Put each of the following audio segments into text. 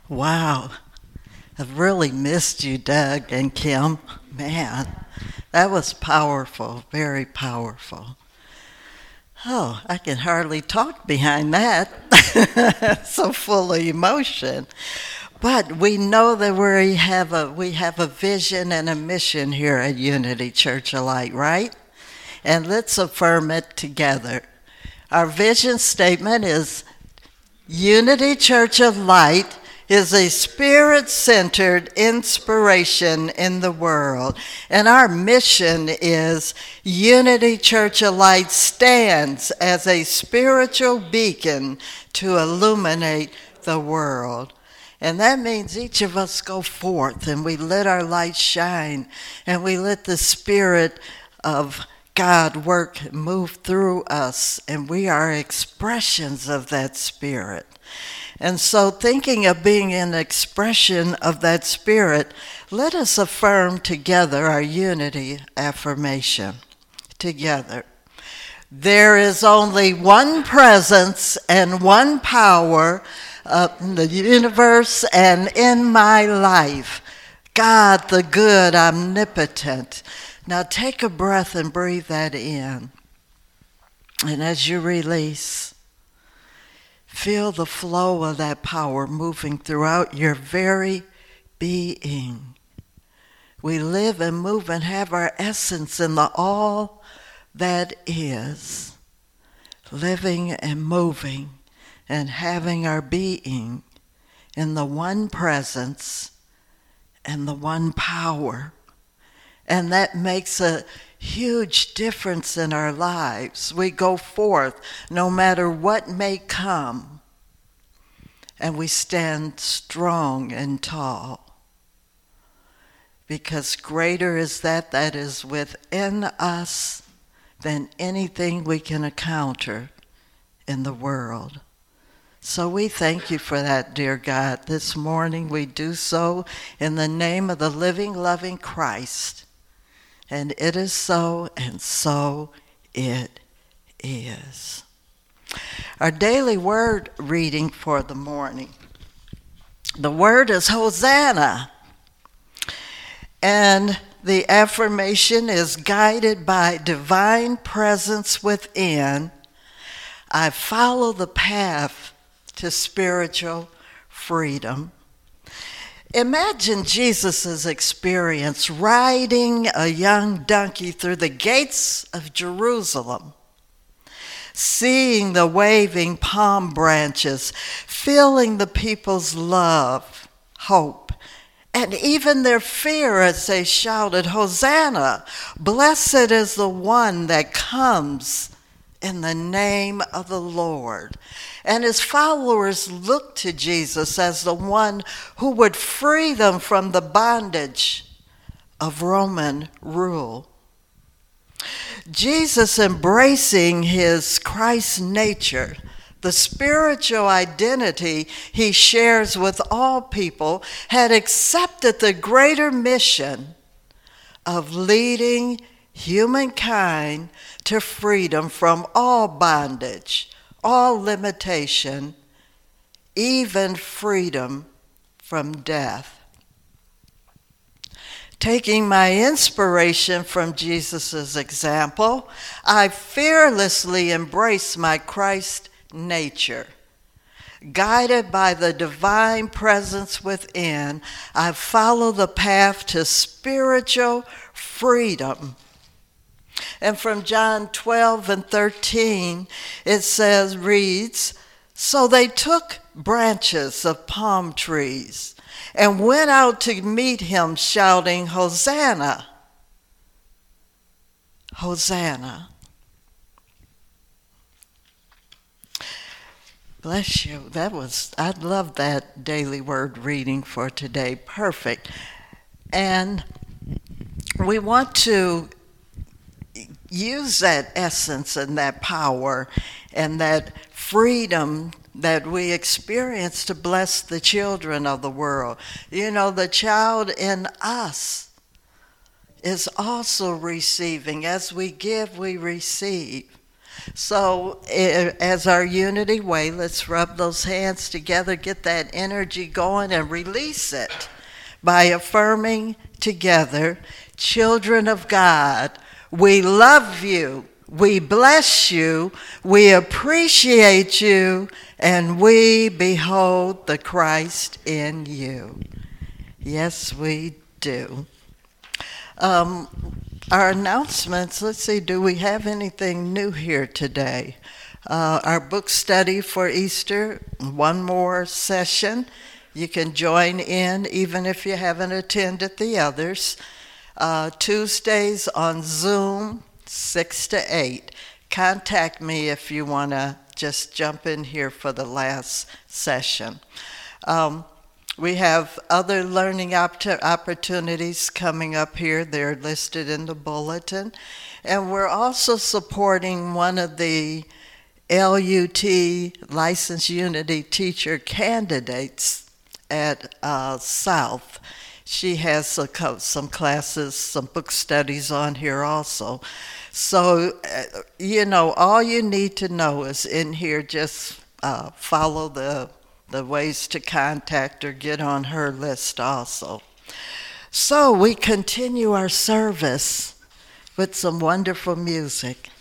Wow. I've really missed you, Doug and Kim. Man, that was powerful, very powerful. Oh, I can hardly talk behind that. So full of emotion. But we know that we have a vision and a mission here at Unity Church of Light, right? And let's affirm it together. Our vision statement is Unity Church of Light is a spirit-centered inspiration in the world. And our mission is Unity Church of Light stands as a spiritual beacon to illuminate the world. And that means each of us go forth and we let our light shine and we let the Spirit of God work, move through us, and we are expressions of that Spirit. And so, thinking of being an expression of that Spirit, let us affirm together our unity affirmation. Together. There is only one presence and one power in the universe and in my life. God, the good, omnipotent. Now take a breath and breathe that in. And as you release, feel the flow of that power moving throughout your very being. We live and move and have our essence in the all that is, living and moving and having our being in the one presence and the one power. And that makes a huge difference in our lives. We go forth no matter what may come, and we stand strong and tall, because greater is that is within us than anything we can encounter in the world. So we thank you for that, dear God. This morning we do so in the name of the living, loving Christ. And it is so, and so it is. Our daily word reading for the morning. The word is Hosanna. And the affirmation is guided by divine presence within. I follow the path to spiritual freedom. Imagine Jesus' experience riding a young donkey through the gates of Jerusalem, seeing the waving palm branches, feeling the people's love, hope, and even their fear as they shouted, Hosanna, blessed is the one that comes in the name of the Lord. And his followers looked to Jesus as the one who would free them from the bondage of Roman rule. Jesus, embracing his Christ nature, the spiritual identity he shares with all people, had accepted the greater mission of leading humankind to freedom from all bondage, all limitation, even freedom from death. Taking my inspiration from Jesus' example, I fearlessly embrace my Christ nature. Guided by the divine presence within, I follow the path to spiritual freedom. And from John 12 and 13, it reads, so they took branches of palm trees and went out to meet him, shouting, Hosanna, Hosanna. Bless you. I love that daily word reading for today. Perfect. And we want to use that essence and that power and that freedom that we experience to bless the children of the world. You know, the child in us is also receiving. As we give, we receive. So as our unity way, let's rub those hands together, get that energy going, and release it by affirming together, children of God, we love you, we bless you, we appreciate you, and we behold the Christ in you. Yes, we do. Our announcements, let's see, do we have anything new here today? Our book study for Easter, one more session. You can join in even if you haven't attended the others. Tuesdays on Zoom, 6 to 8. Contact me if you want to just jump in here for the last session. We have other learning opportunities coming up here. They're listed in the bulletin. And we're also supporting one of the LUT Licensed Unity Teacher candidates at South. She has some classes, some book studies on here also. So, all you need to know is in here, just follow the ways to contact her, get on her list also. So we continue our service with some wonderful music.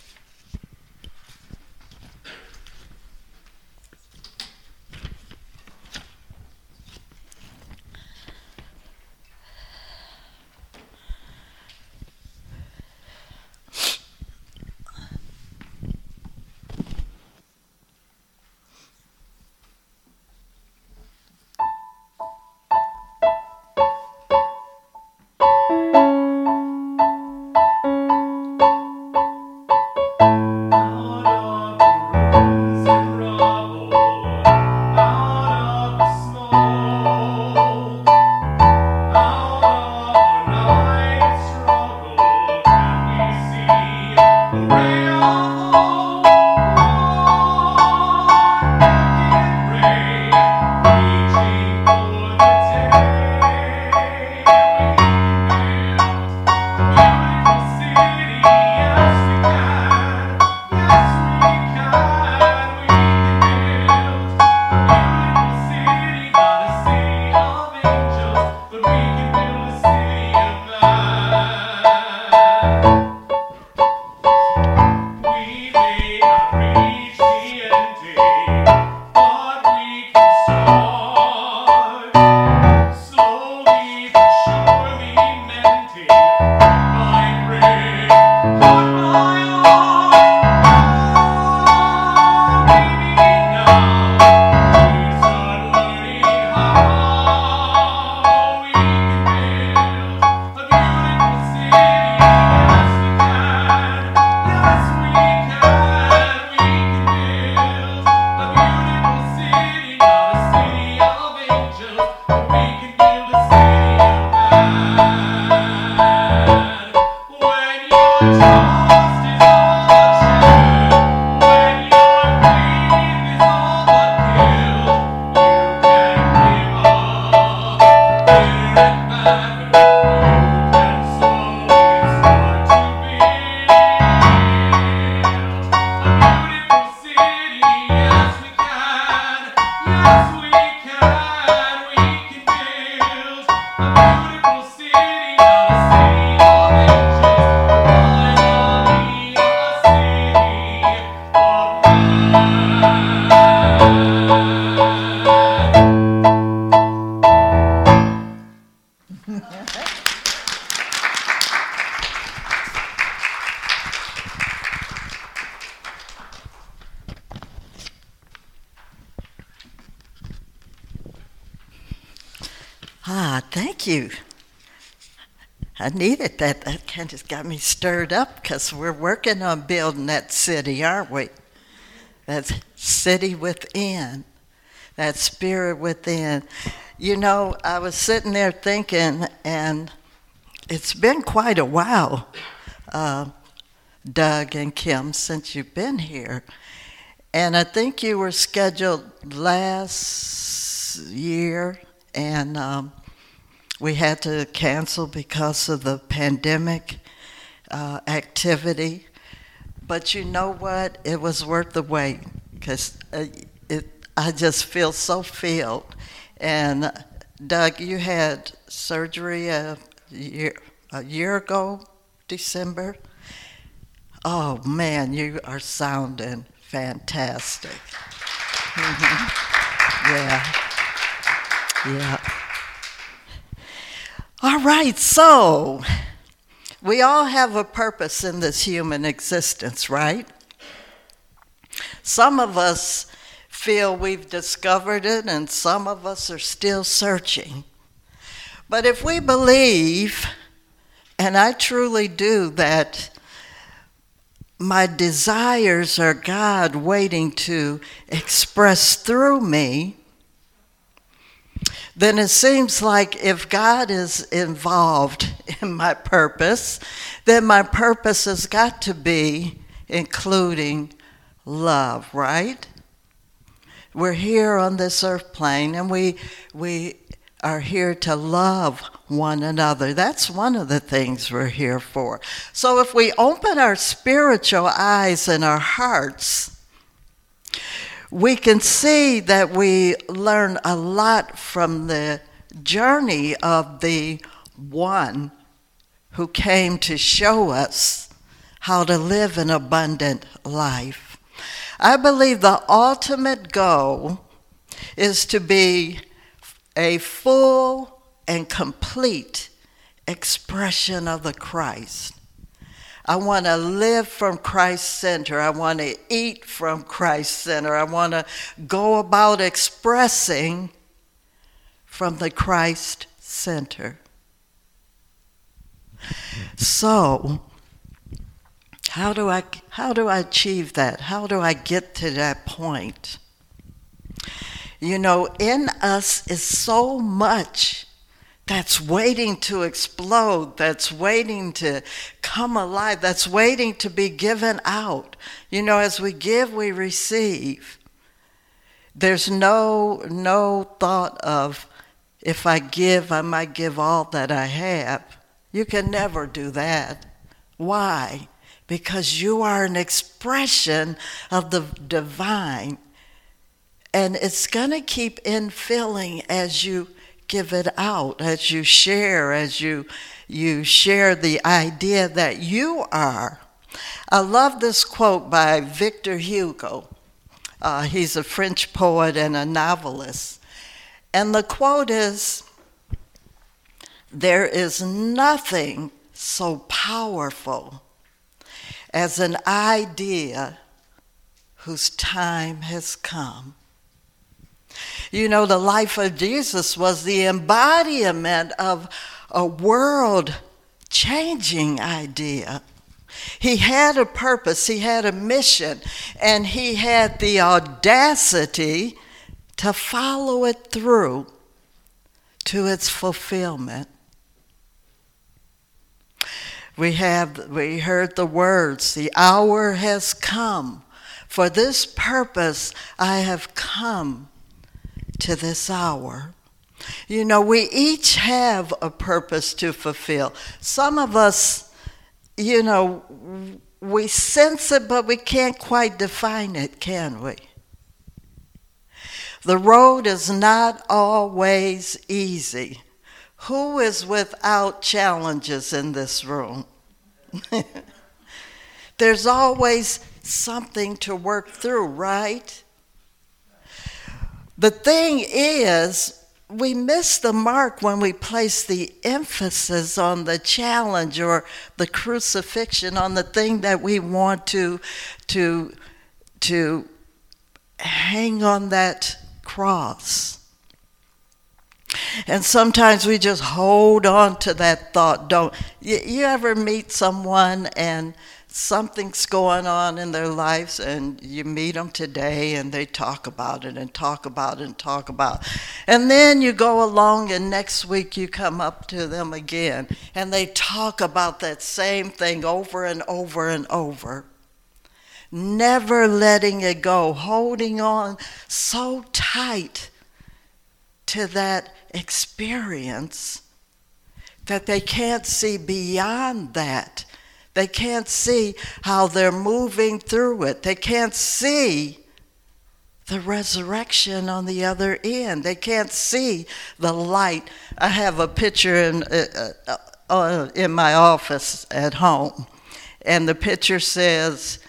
Thank you. I needed that. That kind of got me stirred up because we're working on building that city, aren't we? That city within, that spirit within. I was sitting there thinking, and it's been quite a while, Doug and Kim, since you've been here. And I think you were scheduled last year, and we had to cancel because of the pandemic activity. But you know what? It was worth the wait because I just feel so filled. And Doug, you had surgery a year ago, December. Oh man, you are sounding fantastic. Yeah, yeah. All right, so we all have a purpose in this human existence, right? Some of us feel we've discovered it, and some of us are still searching. But if we believe, and I truly do, that my desires are God waiting to express through me, then it seems like if God is involved in my purpose, then my purpose has got to be including love, right? We're here on this earth plane, and we are here to love one another. That's one of the things we're here for. So if we open our spiritual eyes and our hearts, we can see that we learn a lot from the journey of the one who came to show us how to live an abundant life. I believe the ultimate goal is to be a full and complete expression of the Christ. I want to live from Christ center. I want to eat from Christ center. I want to go about expressing from the Christ center. So, how do I achieve that? How do I get to that point? You know, in us is so much that's waiting to explode, that's waiting to come alive, that's waiting to be given out. You know, as we give, we receive. There's no thought of, if I give, I might give all that I have. You can never do that. Why? Because you are an expression of the divine. And it's going to keep infilling as you give it out, as you share the idea that you are. I love this quote by Victor Hugo. He's a French poet and a novelist. And the quote is, "There is nothing so powerful as an idea whose time has come." You know, the life of Jesus was the embodiment of a world-changing idea. He had a purpose, he had a mission, and he had the audacity to follow it through to its fulfillment. We heard the words, "The hour has come. For this purpose I have come to this hour." You know, we each have a purpose to fulfill. Some of us, you know, we sense it, but we can't quite define it, can we? The road is not always easy. Who is without challenges in this room? There's always something to work through, right? The thing is, we miss the mark when we place the emphasis on the challenge or the crucifixion, on the thing that we want to hang on that cross. And sometimes we just hold on to that thought. Don't you ever meet someone and something's going on in their lives, and you meet them today and they talk about it and talk about it and talk about it. And then you go along and next week you come up to them again and they talk about that same thing over and over and over. Never letting it go, holding on so tight to that experience that they can't see beyond that They can't see how they're moving through it. They can't see the resurrection on the other end. They can't see the light. I have a picture in my office at home, and the picture says,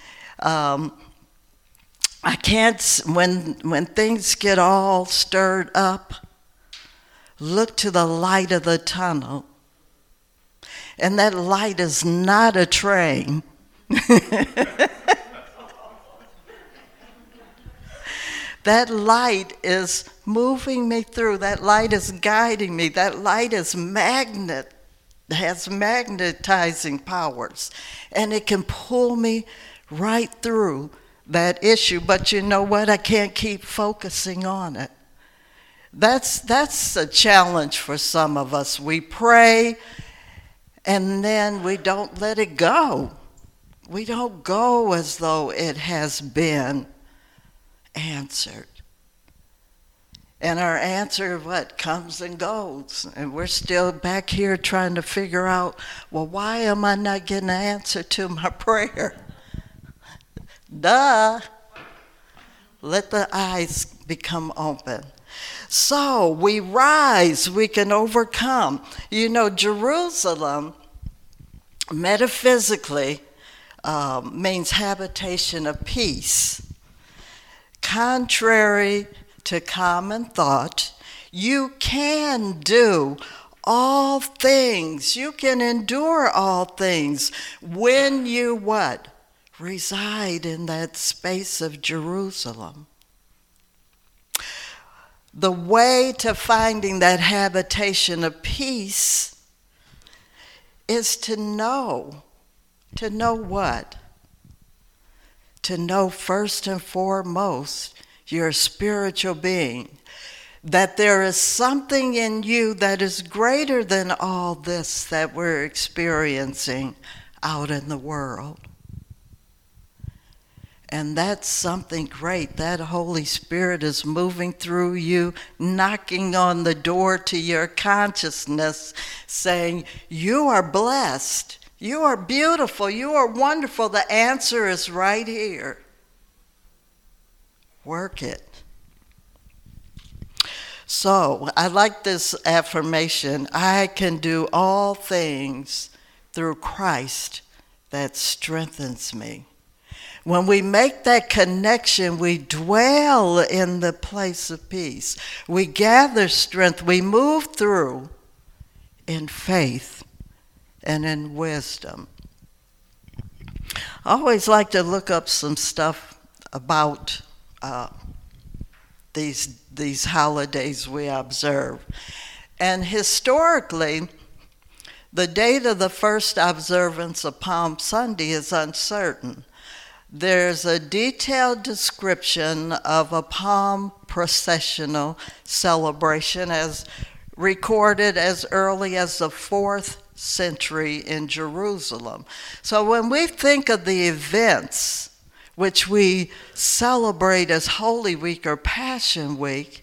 I can't, when things get all stirred up, look to the light of the tunnel. And that light is not a train. That light is moving me through. That light is guiding me. That light is has magnetizing powers. And it can pull me right through that issue. But you know what? I can't keep focusing on it. That's a challenge for some of us. We pray, and then we don't let it go. We don't go as though it has been answered. And our answer, comes and goes. And we're still back here trying to figure out, well, why am I not getting an answer to my prayer? Duh. Let the eyes become open. So we rise, we can overcome. You know, Jerusalem, metaphysically, means habitation of peace. Contrary to common thought, you can do all things. You can endure all things when you what? Reside in that space of Jerusalem. The way to finding that habitation of peace is to know. To know what? To know first and foremost your spiritual being. That there is something in you that is greater than all this that we're experiencing out in the world. And that's something great. That Holy Spirit is moving through you, knocking on the door to your consciousness, saying, you are blessed. You are beautiful. You are wonderful. The answer is right here. Work it. So I like this affirmation. I can do all things through Christ that strengthens me. When we make that connection, we dwell in the place of peace. We gather strength. We move through in faith and in wisdom. I always like to look up some stuff about these holidays we observe. And historically, the date of the first observance of Palm Sunday is uncertain. There's a detailed description of a palm processional celebration as recorded as early as the 4th century in Jerusalem. So when we think of the events which we celebrate as Holy Week or Passion Week,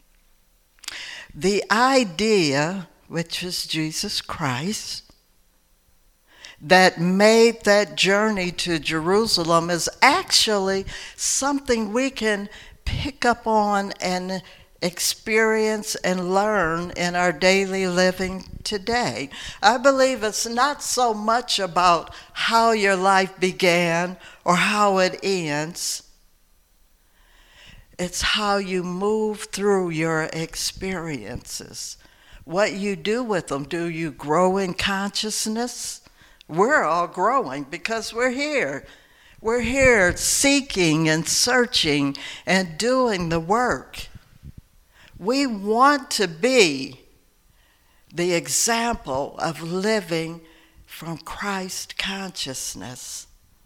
the idea, which is Jesus Christ, that made that journey to Jerusalem is actually something we can pick up on and experience and learn in our daily living today. I believe it's not so much about how your life began or how it ends. It's how you move through your experiences, what you do with them. Do you grow in consciousness? We're all growing because we're here. We're here seeking and searching and doing the work. We want to be the example of living from Christ consciousness.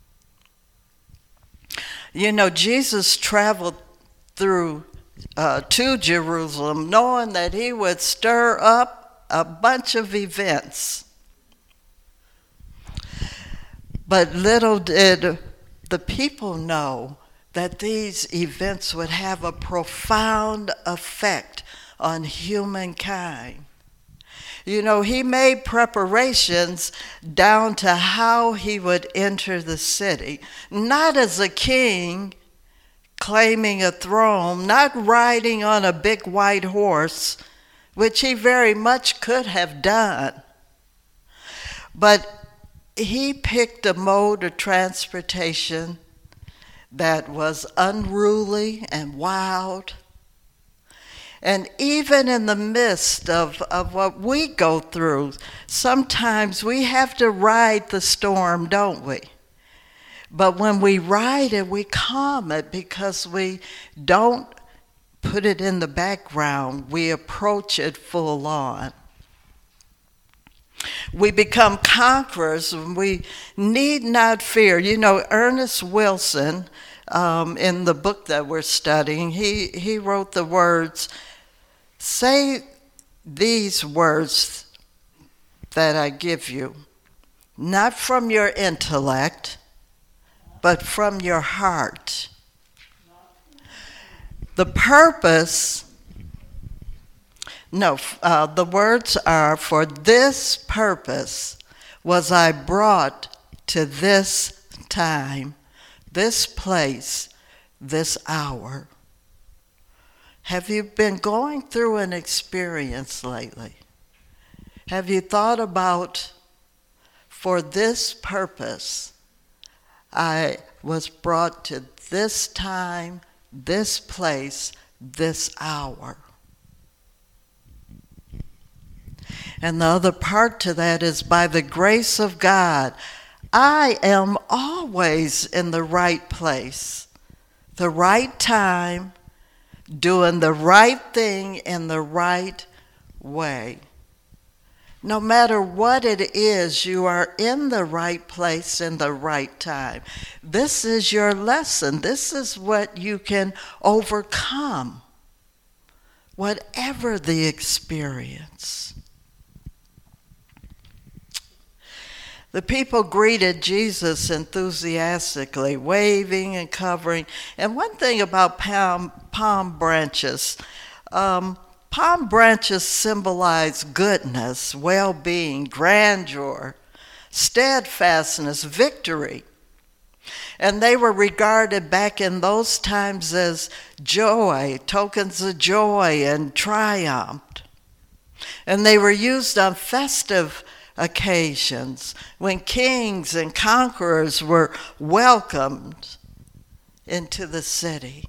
You know, Jesus traveled through to Jerusalem knowing that he would stir up a bunch of events. But little did the people know that these events would have a profound effect on humankind. You know, he made preparations down to how he would enter the city, not as a king claiming a throne, not riding on a big white horse, which he very much could have done. But he picked a mode of transportation that was unruly and wild. And even in the midst of what we go through, sometimes we have to ride the storm, don't we? But when we ride it, we calm it because we don't put it in the background. We approach it full on. We become conquerors and we need not fear. You know, Ernest Wilson, in the book that we're studying, he wrote the words, "Say these words that I give you, not from your intellect, but from your heart." The purpose, the words are, "For this purpose was I brought to this time, this place, this hour." Have you been going through an experience lately? Have you thought about, for this purpose, I was brought to this time, this place, this hour? And the other part to that is, by the grace of God, I am always in the right place, the right time, doing the right thing in the right way. No matter what it is, you are in the right place in the right time. This is your lesson. This is what you can overcome, whatever the experience. The people greeted Jesus enthusiastically, waving and covering. And one thing about palm branches, palm branches symbolize goodness, well-being, grandeur, steadfastness, victory. And they were regarded back in those times as joy, tokens of joy and triumph. And they were used on festive occasions when kings and conquerors were welcomed into the city.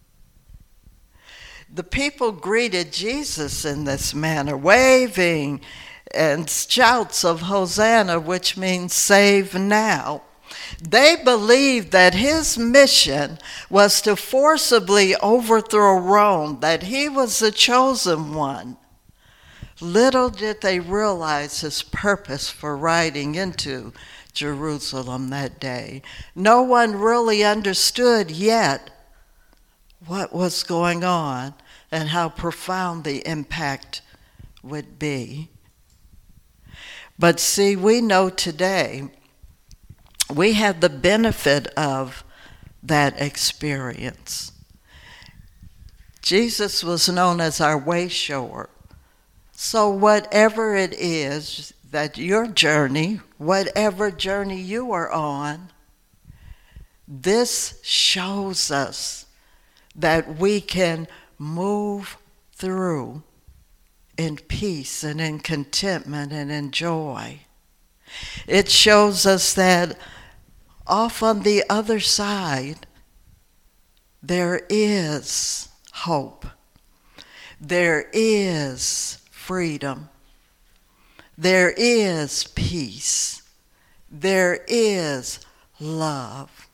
The people greeted Jesus in this manner, waving and shouts of Hosanna, which means save now. They believed that his mission was to forcibly overthrow Rome, that he was the chosen one. Little did they realize his purpose for riding into Jerusalem that day. No one really understood yet what was going on and how profound the impact would be. But see, we know today, we have the benefit of that experience. Jesus was known as our way shower. So whatever it is that your journey, whatever journey you are on, this shows us that we can move through in peace and in contentment and in joy. It shows us that off on the other side, there is hope. There is freedom. There is peace. There is love.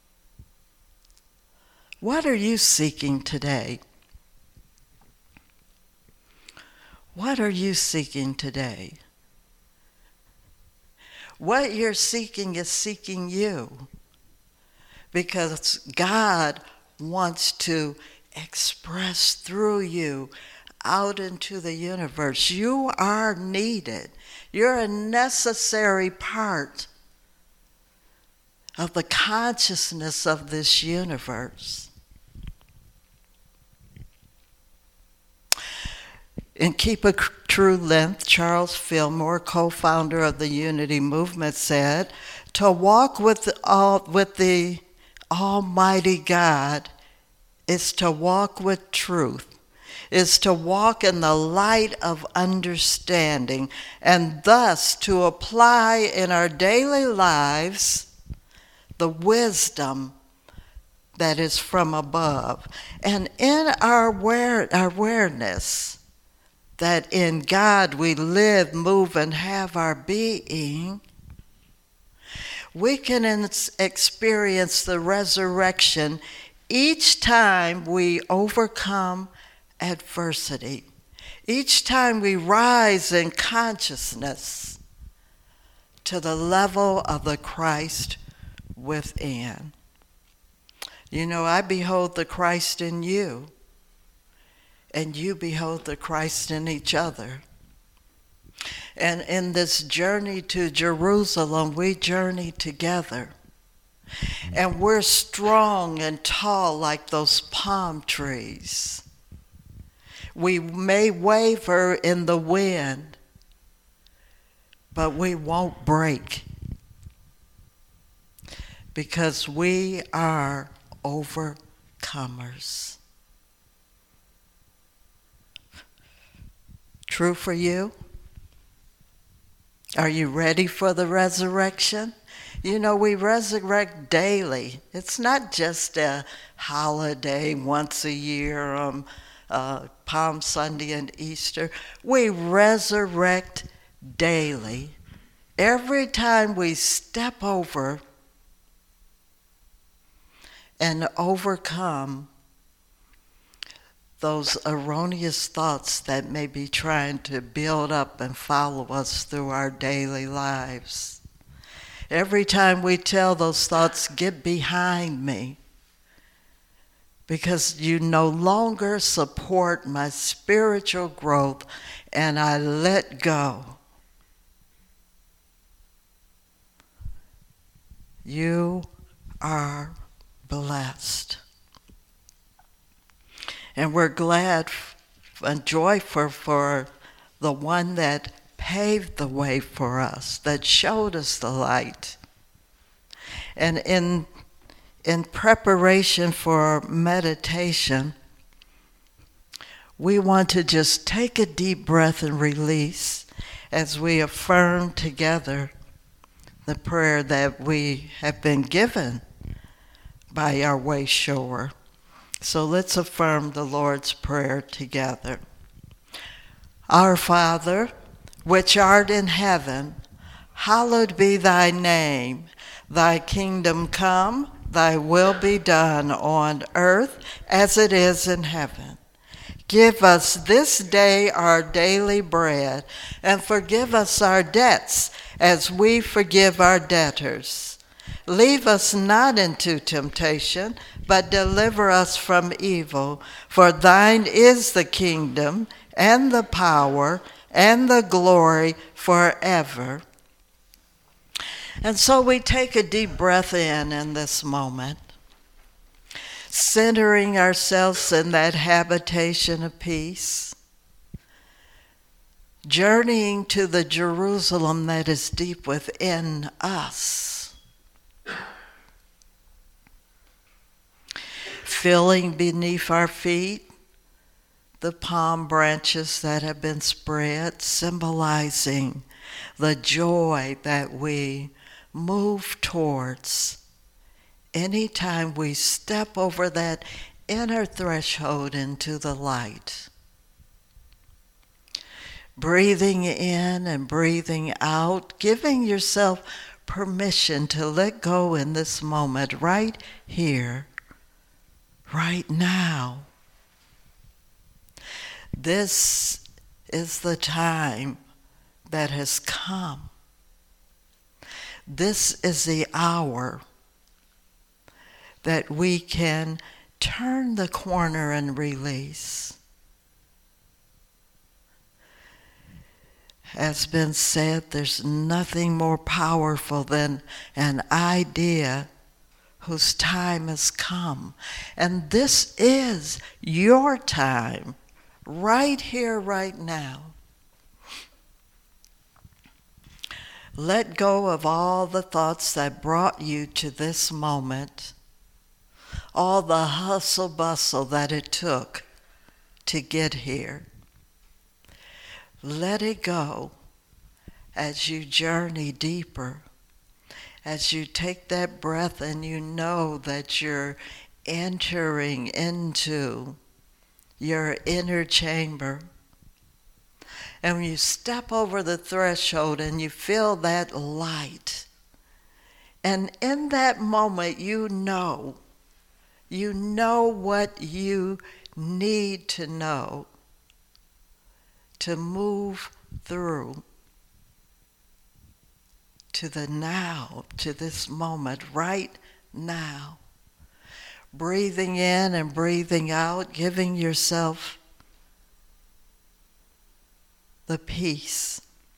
What are you seeking today? What are you seeking today? What you're seeking is seeking you, because God wants to express through you out into the universe. You are needed. You're a necessary part of the consciousness of this universe. And keep True Length, Charles Fillmore, co-founder of the Unity Movement, said, "To walk with the Almighty God is to walk with truth, is to walk in the light of understanding, and thus to apply in our daily lives the wisdom that is from above. And in our awareness that in God we live, move, and have our being, we can experience the resurrection each time we overcome adversity, each time we rise in consciousness to the level of the Christ within. You know, I behold the Christ in you, and you behold the Christ in each other. And in this journey to Jerusalem, we journey together. And we're strong and tall like those palm trees. We may waver in the wind, but we won't break, because we are overcomers. True for you? Are you ready for the resurrection? You know, we resurrect daily. It's not just a holiday once a year on Palm Sunday and Easter. We resurrect daily. Every time we step over and overcome those erroneous thoughts that may be trying to build up and follow us through our daily lives. Every time we tell those thoughts, get behind me, because you no longer support my spiritual growth, and I let go. You are blessed. And we're glad and joyful for the one that paved the way for us, that showed us the light. And in preparation for meditation, we want to just take a deep breath and release as we affirm together the prayer that we have been given by our way shower. So let's affirm the Lord's Prayer together. Our Father, which art in heaven, hallowed be thy name. Thy kingdom come, thy will be done on earth as it is in heaven. Give us this day our daily bread, and forgive us our debts as we forgive our debtors. Leave us not into temptation, but deliver us from evil. For thine is the kingdom, and the power, and the glory forever. And so we take a deep breath in this moment, centering ourselves in that habitation of peace, journeying to the Jerusalem that is deep within us, feeling beneath our feet the palm branches that have been spread, symbolizing the joy that we move towards anytime we step over that inner threshold into the light. Breathing in and breathing out, giving yourself permission to let go in this moment, right here, right now. This is the time that has come. This is the hour that we can turn the corner and release. As been said, there's nothing more powerful than an idea whose time has come. And this is your time, right here, right now. Let go of all the thoughts that brought you to this moment, all the hustle bustle that it took to get here. Let it go as you journey deeper, as you take that breath and you know that you're entering into your inner chamber. And when you step over the threshold and you feel that light, and in that moment you know what you need to know to move through to the now, to this moment, right now. Breathing in and breathing out, giving yourself the peace.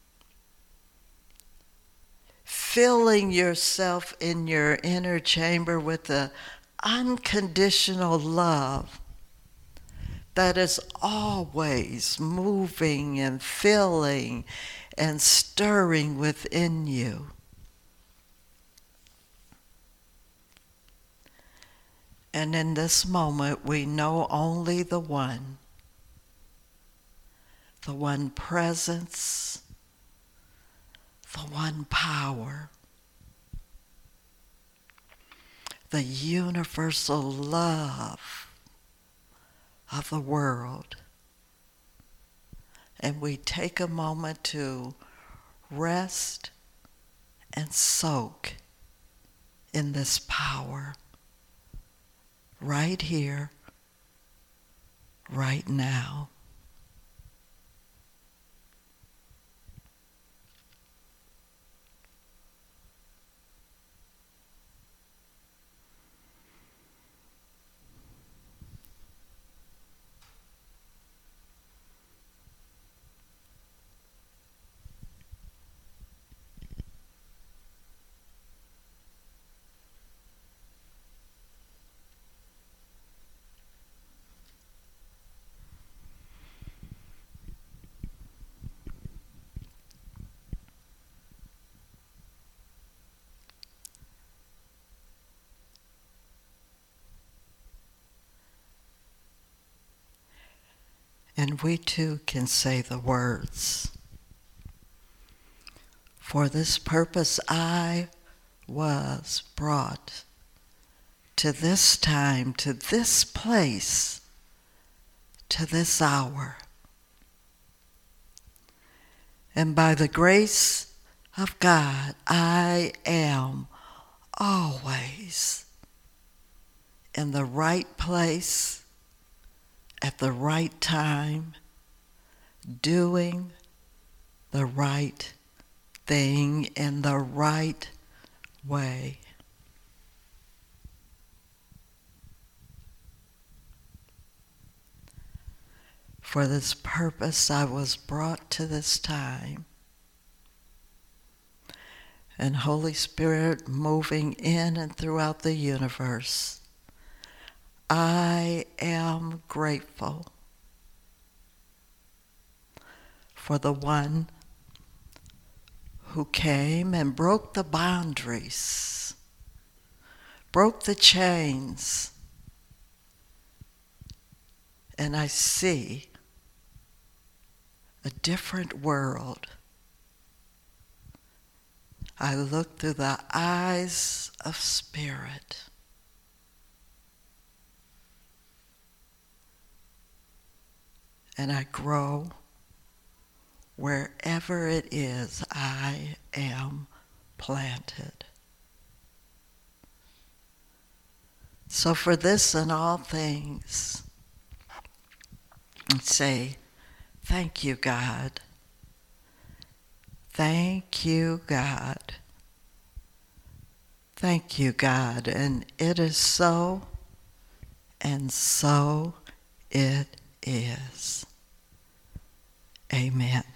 Filling yourself in your inner chamber with the unconditional love that is always moving and filling and stirring within you. And in this moment, we know only the one presence, the one power, the universal love of the world. And we take a moment to rest and soak in this power right here, right now. And we too can say the words, "For this purpose I was brought to this time, to this place, to this hour. And by the grace of God, I am always in the right place at the right time, doing the right thing in the right way." For this purpose I was brought to this time. And Holy Spirit moving in and throughout the universe, I am grateful for the one who came and broke the boundaries, broke the chains, and I see a different world. I look through the eyes of spirit. And I grow wherever it is I am planted. So for this and all things, I say, thank you, God. Thank you, God. Thank you, God. And it is so, and so it is. Amen.